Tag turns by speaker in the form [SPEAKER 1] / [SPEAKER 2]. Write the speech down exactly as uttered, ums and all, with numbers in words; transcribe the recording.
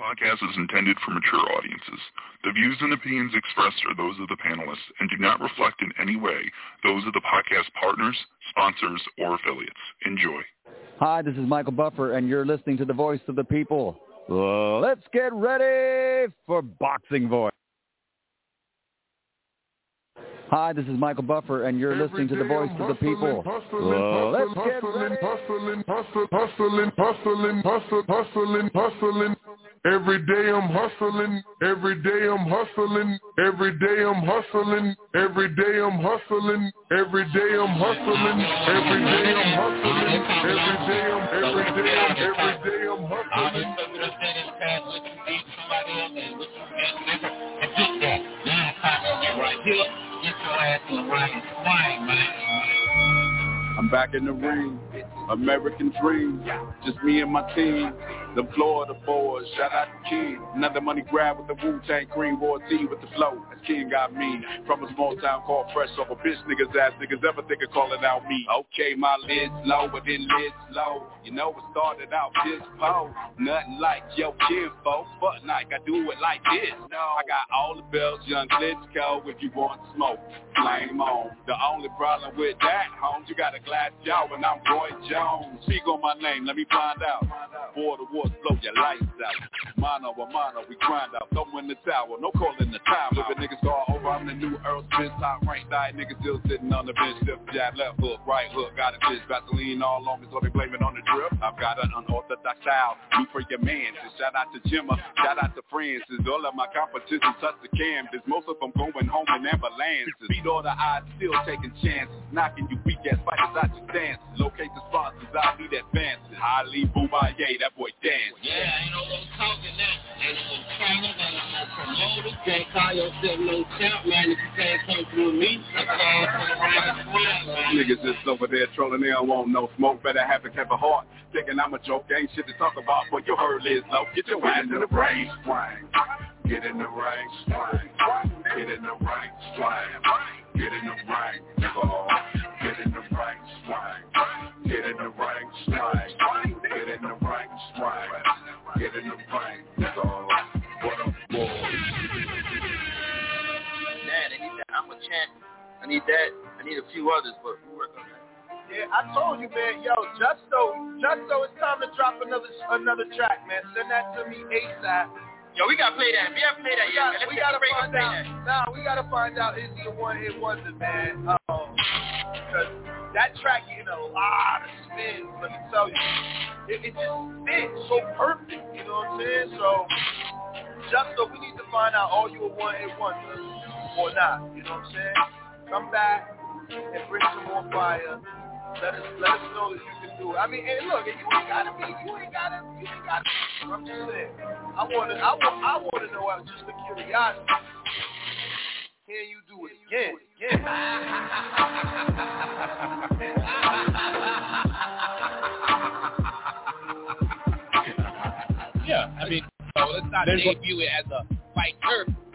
[SPEAKER 1] podcast is intended for mature audiences. The views and opinions expressed are those of the panelists and do not reflect in any way those of the podcast partners, sponsors, or affiliates. Enjoy.
[SPEAKER 2] Hi, this is Michael Buffer, and you're listening to the Voice of the People. Let's get ready for Boxing Voice. Hi, this is Michael Buffer, and you're listening to the Voice of the People. Let's get ready.
[SPEAKER 3] Hustling, hustling, hustling, hustling, hustling, hustling, hustling. Every day I'm hustling. Every day I'm hustling. Every day I'm hustling. Every day I'm hustling. Every day I'm hustling. Every day I'm hustling. Every day I'm every day I'm every day I'm hustling.
[SPEAKER 4] Right here, get your ass in the right swing, man.
[SPEAKER 5] I'm back in the ring, American dream, just me and my team, the Florida boys, shout out to King, another money grab with the Wu-Tang Cream, Royalty with the flow, as King got me, from a small town called Fresh, off a bitch niggas ass niggas ever think of calling out me. Okay, my lid's low, but then lid's low, you know it started out this low, nothing like your kinfolk, but like I do it like this, no, I got all the bells, young Klitschko, if you want smoke, flame on, the only problem with that, homes, you got a glass jaw and I'm Roy Jones. Speak on my name, let me find out. Boy, the wars blow your lights out. Mono a mono, we grind out. Throw in the tower, no calling the time. If a nigga start over, I'm the new Earl Smith. Top rank, die niggas still sitting on the bench. Left jab, left hook, right hook. Got a bitch, Vaseline all on me, so they blame it on the drip. I've got an unorthodox style. You for your man. So shout out to Jimma, shout out to Francis. All of my competition touch the canvas. Most of them going home in ambulances. Beat all the odds, still taking chances. Knocking you weak ass fighters out your stance. Locate the sponsors, I'll need advances. Ali Boubaye, that boy dance.
[SPEAKER 4] Yeah, ain't no more talking now. Ain't no more trainers, ain't no more promoters. Can't call yourself no champ, man. If you can't come through me, I call for the right squad, man.
[SPEAKER 5] Niggas just over there trolling, they don't want no smoke. Better have a type of heart. Thinking I'm a joke, ain't shit to talk about, but your herd is low. Get your ass in the brain. Swing. Get in the ring, swing. Get in the ring, swing. Get in the ring, nigga. Get in the ring, swing. Get in the ring, swing. Get in the ring, swing. Get in the ring, nigga. What up, boy?
[SPEAKER 6] Man, I need that. I'm a champ. I need that. I need a few others, but we'll work on that.
[SPEAKER 7] Yeah, I told you, man. Yo, Justo, Justo, it's time to drop another another track, man. Send that to me ASAP.
[SPEAKER 6] Yo, we gotta play that. We haven't played that
[SPEAKER 7] we
[SPEAKER 6] yet.
[SPEAKER 7] Got,
[SPEAKER 6] man.
[SPEAKER 7] we gotta find out.
[SPEAKER 6] That.
[SPEAKER 7] Nah, we gotta find out is he a one-hit wonder, man? Um, because that track getting a lot of spins. Let me tell you, it, it just fits so perfect. You know what I'm saying? So, Justo, we need to find out are you a one-hit wonder or not? You know what I'm saying? Come back and bring some more fire. Let us let us know that you can do it. I mean, and look, and you ain't gotta be, you ain't gotta, you ain't gotta. I'm just saying. I wanna, I want, I wanna know out just the curiosity. Can you do it again? Again?
[SPEAKER 4] Yeah, I mean, so let's not debut it as a fight turf.